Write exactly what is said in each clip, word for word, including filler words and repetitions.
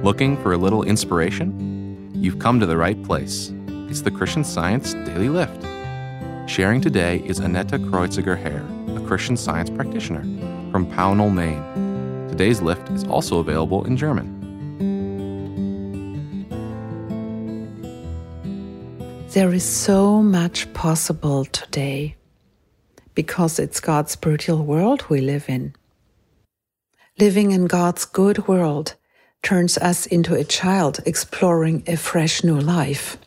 Looking for a little inspiration? You've come to the right place. It's the Christian Science Daily Lift. Sharing today is Annette Kreuziger-Herr, a Christian Science practitioner from Pownell, Maine. Today's lift is also available in German. There is so much possible today because it's God's spiritual world we live in. Living in God's good world turns us into a child exploring a fresh new life.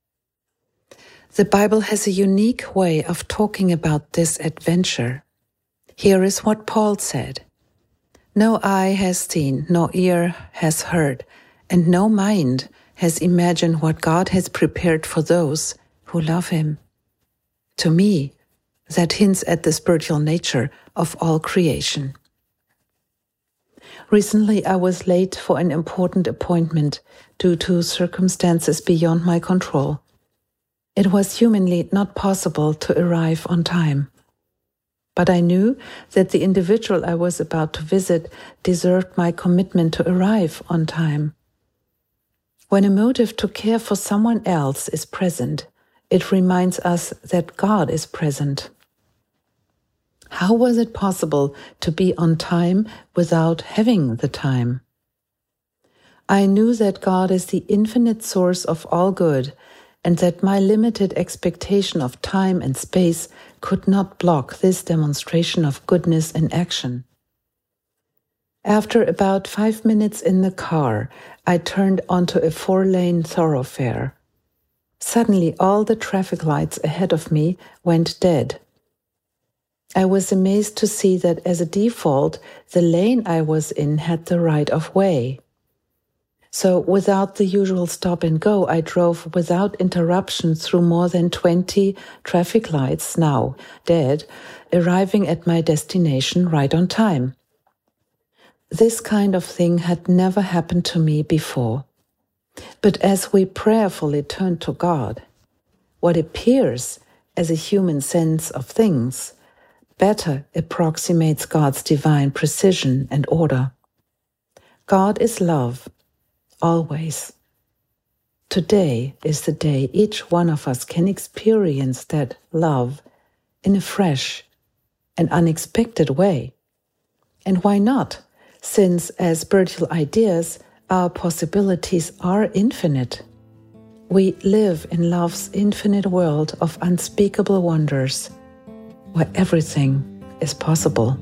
The Bible has a unique way of talking about this adventure. Here is what Paul said. No eye has seen, no ear has heard, and no mind has imagined what God has prepared for those who love Him. To me, that hints at the spiritual nature of all creation. Recently, I was late for an important appointment due to circumstances beyond my control. It was humanly not possible to arrive on time. But I knew that the individual I was about to visit deserved my commitment to arrive on time. When a motive to care for someone else is present, it reminds us that God is present. How was it possible to be on time without having the time? I knew that God is the infinite source of all good, and that my limited expectation of time and space could not block this demonstration of goodness in action. After about five minutes in the car, I turned onto a four-lane thoroughfare. Suddenly, all the traffic lights ahead of me went dead. I was amazed to see that as a default, the lane I was in had the right of way. So without the usual stop and go, I drove without interruption through more than twenty traffic lights, now dead, arriving at my destination right on time. This kind of thing had never happened to me before. But as we prayerfully turn to God, what appears as a human sense of things better approximates God's divine precision and order. God is love. Always. Today is the day each one of us can experience that love in a fresh and unexpected way. And why not? Since as spiritual ideas, our possibilities are infinite. We live in love's infinite world of unspeakable wonders, where everything is possible.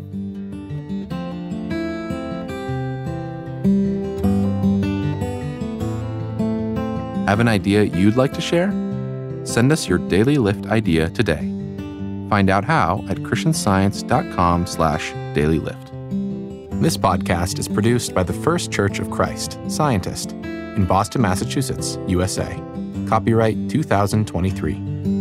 Have an idea you'd like to share? Send us your daily lift idea today. Find out how at christianscience.com slash dailylift. This podcast is produced by the First Church of Christ, Scientist, in Boston, Massachusetts, U S A. Copyright two thousand twenty-three.